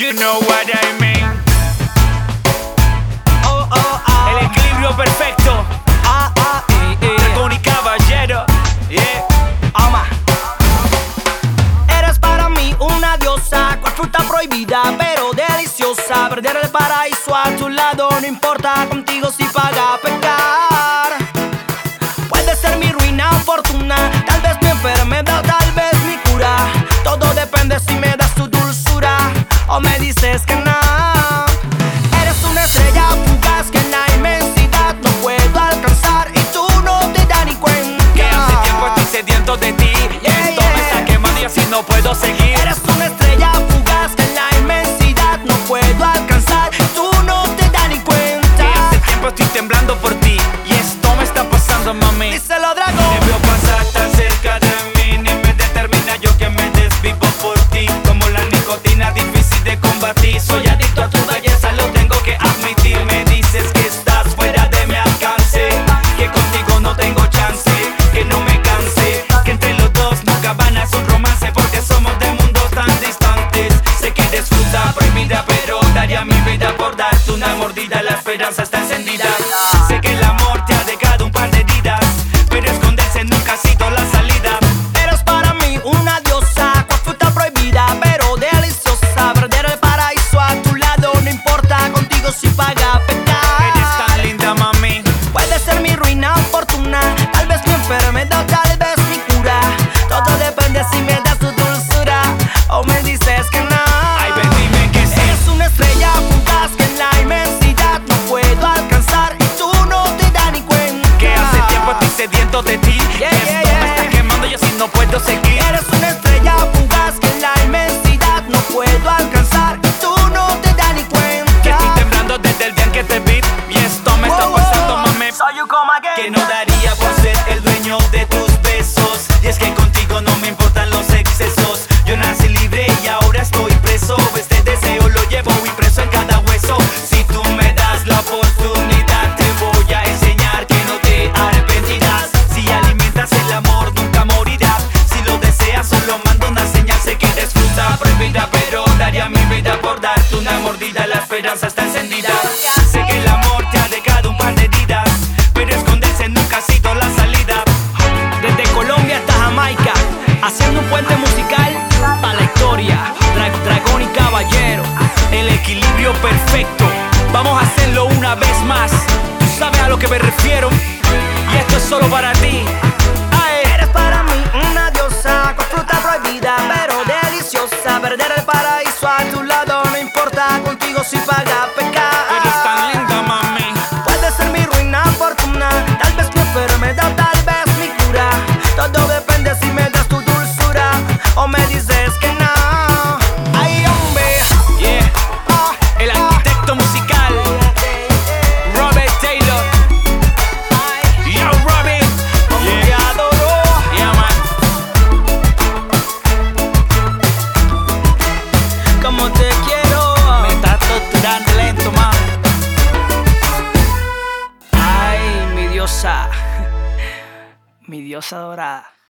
You know what I mean. El equilibrio perfecto. Dragón y Caballero. Yeah. Eres para mí una diosa, cual fruta prohibida pero deliciosa. Perder el paraíso a tu lado no importa, contigo si paga pecar. Puede ser mi ruina o fortuna, tal vez mi enfermedad, tal vez mi cura. Todo depende si me das tu dulzura o me dices que no. Eres una estrella fugaz que en la inmensidad no puedo alcanzar y tú no te das ni cuenta. Que hace tiempo estoy sediento de ti y esto me está quemando y así no puedo seguir. Eres una estrella fugaz que en la inmensidad no puedo alcanzar y tú no te das ni cuenta. Que hace tiempo estoy temblando por ti y esto me está pasando, mami. Díselo, Dragón. Te veo pasar tan cerca de mí, ni me determina yo que me desvivo por ti. Como la nicotina difícil de combatir, soy adicto a tu belleza, lo tengo que admitir. Me dices que estás fuera de mi alcance, que contigo no tengo chance, que no me canse, que entre los dos nunca van a ser un romance, porque somos de mundos tan distantes. Sé que eres fruta prohibida, pero daría mi vida por darte una mordida. La esperanza está encendida. Sé que el amor te ha dejado un par de heridas, pero esconderse nunca ha sido la salida. Eres para mí una diosa, cual fruta prohibida pero deliciosa. Perder el paraíso a tu lado no importa, contigo si paga pecar. Eres tan linda, mami. Puede ser mi ruina o fortuna, tal vez mi enfermedad, tal vez mi cura. Todo depende si me das tu dulzura o me dices que no. Ay, ven, dime que sí. Eres una estrella fugaz que en la inmensidad no puedo alcanzar y tú no te das ni cuenta. Que hace tiempo estoy sediento de ti. Esto me está quemando y así no puedo seguir. Eres una estrella fugaz que en la inmensidad no puedo alcanzar y tú no te das ni cuenta. Que estoy temblando desde el día en que te vi y esto me está pasando, mami. So you come again. Que no daría por ser el dueño de tus besos. Y es que contigo no me importan los excesos. Yo nací libre y ahora estoy preso. Este deseo lo llevo impreso en cada hueso. Si tú me das la oportunidad, te voy a enseñar que no te arrepentirás. Si alimentas el amor, nunca morirás. Si lo deseas, solo mando una señal. Sé que eres fruta prohibida, pero daría mi vida por darte una mordida. La esperanza está encendida. Sé que el amor te ha dejado un par de heridas, pero esconderse nunca ha sido la salida. Desde Colombia hasta Jamaica, haciendo un puente musical para la historia. Dragón y Caballero, El equilibrio perfecto. vamos a hacerlo una vez más. Tú sabes a lo que me refiero y esto es solo para ti. Eres para mí una diosa, con fruta prohibida pero deliciosa. Perder el paraíso a tu lado no importa, contigo si paga pecar. Eres tan linda, mami. Puede ser mi ruina o fortuna, tal vez mi enfermedad, tal vez mi cura. Todo depende si me das tu dulzura o me dices que no. Ay, hombre. Yeah. El arquitecto musical, Robert Taylor. Yo, Robert. Te adoro. Yeah, man. Como te quiero. Me estás torturando lento, man. Ay, mi diosa dorada.